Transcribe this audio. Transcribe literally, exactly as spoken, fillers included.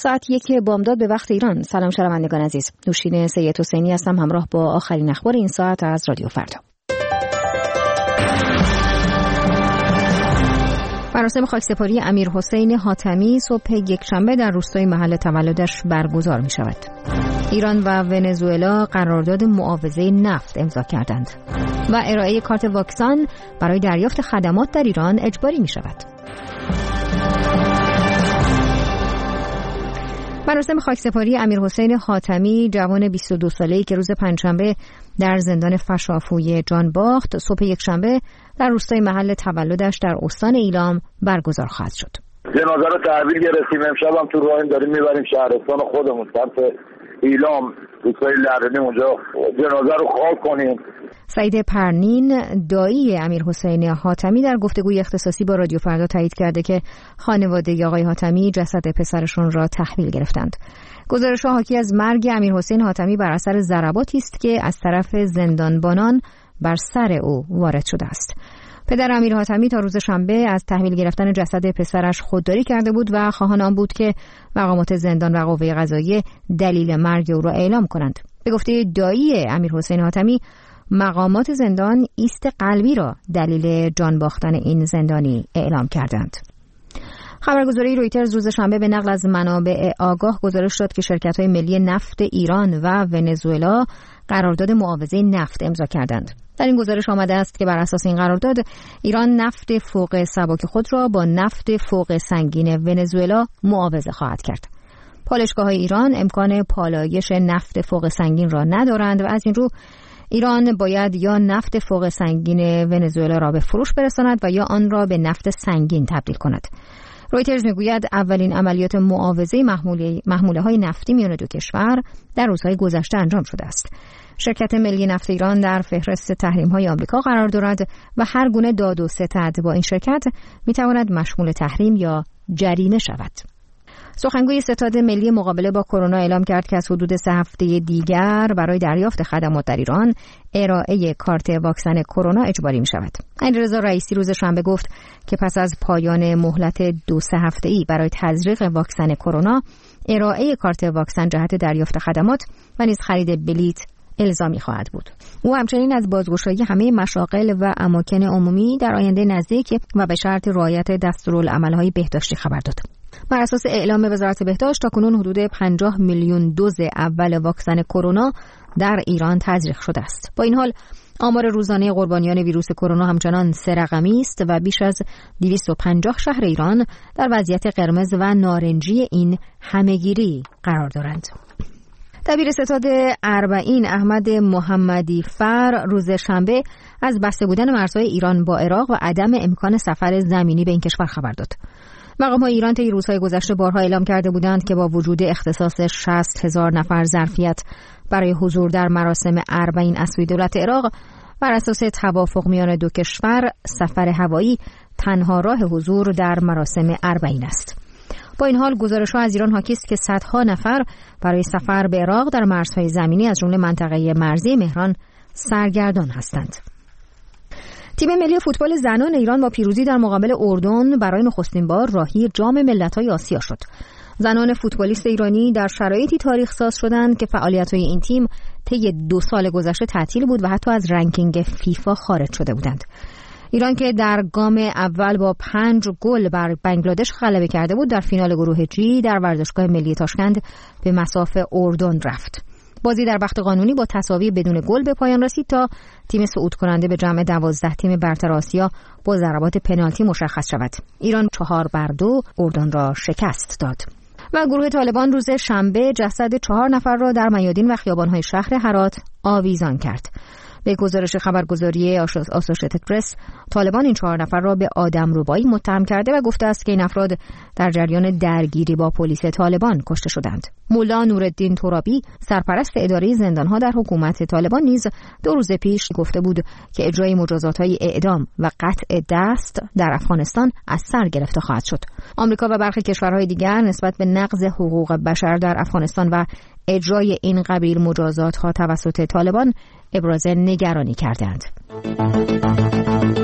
ساعت یک بامداد به وقت ایران. سلام شنوندگان عزیز، نوشین سید حسینی هستم همراه با آخرین اخبار این ساعت از رادیو فردا. مراسم خاکسپاری امیرحسین حاتمی صبح یکشنبه در روستای محل تولدش برگزار می شود. ایران و ونزوئلا قرارداد معاوضه نفت امضا کردند و ارائه کارت واکسن برای دریافت خدمات در ایران اجباری می شود. مراسم خاکسپاری امیرحسین حاتمی جوان بیست و دو ساله‌ای که روز پنجشنبه در زندان فشافوی جان باخت، صبح یکشنبه در روستای محل تولدش در استان ایلام برگزار خواهد شد. جنازه رو تحویل گرفتیم، امشب هم تو راهیم داریم میبریم شهرستان خودمون سمت ایلام، روستای لرنی، اونجا جنازه رو خاک کنیم. سعید پرنین دایی امیرحسین حاتمی در گفتگوی اختصاصی با رادیو فردا تایید کرده که خانواده آقای حاتمی جسد پسرشون را تحویل گرفتند. گزارش‌ها حاکی از مرگ امیرحسین حاتمی بر اثر ضرباتی است که از طرف زندانبانان بر سر او وارد شده است. پدر امیر حاتمی تا روز شنبه از تحویل گرفتن جسد پسرش خودداری کرده بود و خواهان آن بود که مقامات زندان و قوه قضاییه دلیل مرگ او را اعلام کنند. به گفته دایی امیرحسین حاتمی، مقامات زندان ایست قلبی را دلیل جان باختن این زندانی اعلام کردند. خبرگزاری رویترز روز شنبه به نقل از منابع آگاه گزارش داد که شرکت‌های ملی نفت ایران و ونزوئلا قرارداد معاوضه نفت امضا کردند. در این گزارش آمده است که بر اساس این قرارداد ایران نفت فوق سبک خود را با نفت فوق سنگین ونزوئلا معاوضه خواهد کرد. پالایشگاه‌های ایران امکان پالایش نفت فوق سنگین را ندارند و از این رو ایران باید یا نفت فوق سنگین ونزوئلا را به فروش برساند و یا آن را به نفت سنگین تبدیل کند. رویترز میگوید اولین عملیات معاوضه محموله های نفتی میان دو کشور در روزهای گذشته انجام شده است. شرکت ملی نفت ایران در فهرست تحریم های آمریکا قرار دارد و هر گونه داد و ستد با این شرکت میتواند مشمول تحریم یا جریمه شود. سخنگوی ستاد ملی مقابله با کرونا اعلام کرد که از حدود سه هفته دیگر برای دریافت خدمات در ایران ارائه کارت واکسن کرونا اجباری می شود. علیرضا رئیسی روز شنبه گفت که پس از پایان مهلت دو سه هفته‌ای برای تزریق واکسن کرونا، ارائه کارت واکسن جهت دریافت خدمات و نیز خرید بلیت الزامی خواهد بود. او همچنین از بازگشایی همه مشاغل و اماکن عمومی در آینده نزدیک و به شرط رعایت دستورالعمل‌های بهداشتی خبر داد. بر اساس اعلام وزارت بهداشت تاکنون حدود پنجاه میلیون دوز اول واکسن کرونا در ایران تزریق شده است. با این حال آمار روزانه قربانیان ویروس کرونا همچنان سه رقمی است و بیش از دویست و پنجاه شهر ایران در وضعیت قرمز و نارنجی این همهگیری قرار دارند. دبیر ستاد اربعین احمد محمدی فر روز شنبه از بسته بودن مرزهای ایران با عراق و عدم امکان سفر زمینی به این کشور خبر داد. مقام‌های ایران طی روزهای گذشته بارها اعلام کرده بودند که با وجود اختصاص شصت هزار نفر ظرفیت برای حضور در مراسم اربعین از سوی دولت عراق، بر اساس توافق میان دو کشور سفر هوایی تنها راه حضور در مراسم اربعین است. با این حال گزارش‌ها از ایران حاکی است که صدها نفر برای سفر به عراق در مرزهای زمینی از جمله منطقه مرزی مهران سرگردان هستند. تیم ملی فوتبال زنان ایران با پیروزی در مقابل اردن برای نخستین بار راهی جام ملت‌های آسیا شد. زنان فوتبالیست ایرانی در شرایطی تاریخ ساز شدند که فعالیت‌های این تیم طی دو سال گذشته تعطیل بود و حتی از رنکینگ فیفا خارج شده بودند. ایران که در گام اول با پنج گل بر بنگلادش غلبه کرده بود، در فینال گروه جی در ورزشگاه ملی تاشکند به مصاف اردن رفت. بازی در وقت قانونی با تساوی بدون گل به پایان رسید تا تیم صعود کننده به جمع دوازده تیم برتر آسیا با ضربات پنالتی مشخص شود. ایران چهار بر دو اردن را شکست داد. و گروه طالبان روز شنبه جسد چهار نفر را در میادین و خیابان‌های شهر هرات آویزان کرد. به گزارش خبرگزاری آسوشیتد پرس، طالبان این چهار نفر را به آدمربایی متهم کرده و گفته است که این افراد در جریان درگیری با پلیس طالبان کشته شدند. مولا نورالدین ترابی، سرپرست اداره زندان‌ها در حکومت طالبان، نیز دو روز پیش گفته بود که اجرای مجازات‌های اعدام و قطع دست در افغانستان از سر گرفته خواهد شد. آمریکا و برخی کشورهای دیگر نسبت به نقض حقوق بشر در افغانستان و اجرای این قبیل مجازات‌ها توسط طالبان ابراز نگرانی کردند.